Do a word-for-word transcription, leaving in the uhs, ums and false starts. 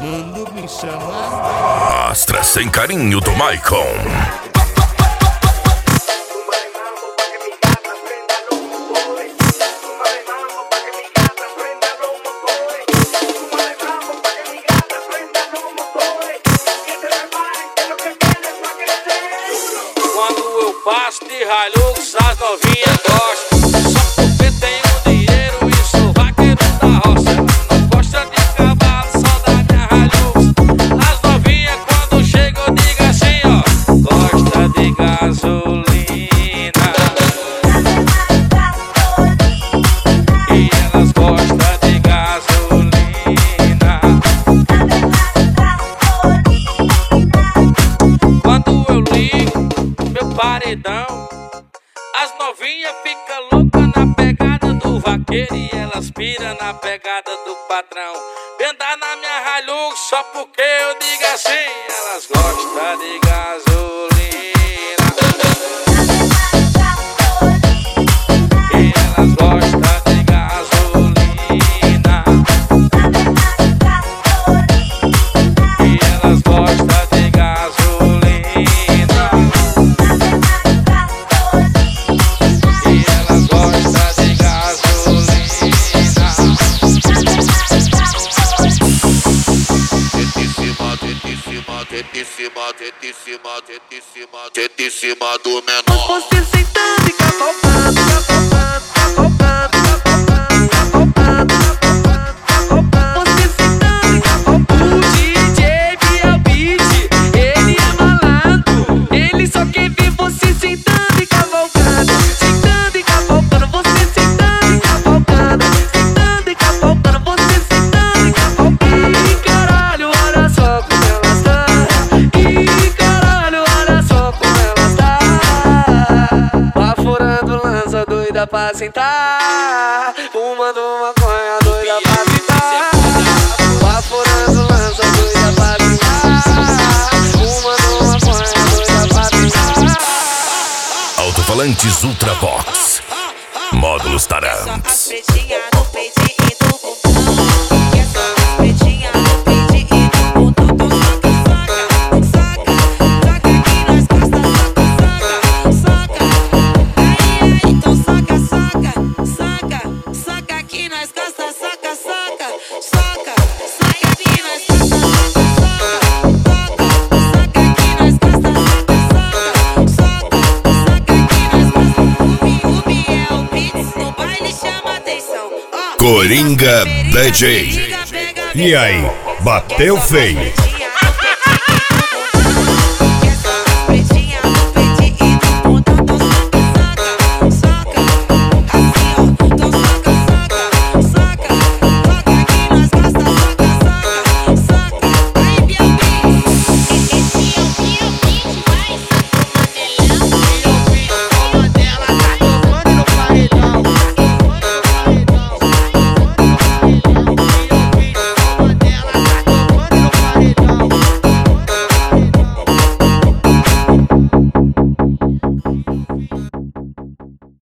Manda me chamar. Astra sem carinho do Maicon. Quando eu passo de Hilux, as novinhas gostam. Só porque tenho dinheiro e sou vaqueiro da roça. Não gosta de cavalo, só da minha Hilux. As novinhas quando chegam, eu digo assim, ó: gosta de gasolina. E elas gostam de gasolina. Quando eu ligo meu paredão, as novinhas ficam loucas na pegada do vaqueiro e elas piram na pegada do patrão. Venda na minha Hilux só porque eu digo assim, elas gostam de gasolina. E elas gostam de gasolina. E elas gostam de gasolina. De cima, de cima, de cima, de cima do menor. Você sentando e cavalgando, cavalgando, cavalgando, cavalgando, cavalgando. Você sentando e cavalgando. O D J Biel Beat, ele é malandro. Ele só quer ver você sentando e cavalgando, sentando e cavalgando. Você sentando e cavalgando, sentando e cavalgando. Você sentando e cavalgando. E caralho, olha só como ela está. E caralho, olha só como ela está. Baforando lança doida pra sentar. Fumando maconha doida pra sentar. Baforando lança doida pra sentar. Fumando maconha doida pra sentar. Alto-falantes Ultravox. Módulos Tarantes. Pretinha no peitinho e do bumbum. E essa pretinha no peitinho e do bumbum. Soca, soca, soca aqui nas costas. Soca, soca, soca. Aí, aí, então soca, soca, soca, soca aqui nas costas. Soca, soca, soca, soca aqui nas costas. Soca, soca, soca aqui nas costas. Soca, soca, soca aqui nas costas. O Biel Beats no baile chama atenção. Ó, Coringa B J. pega, pega, E aí, bateu feio?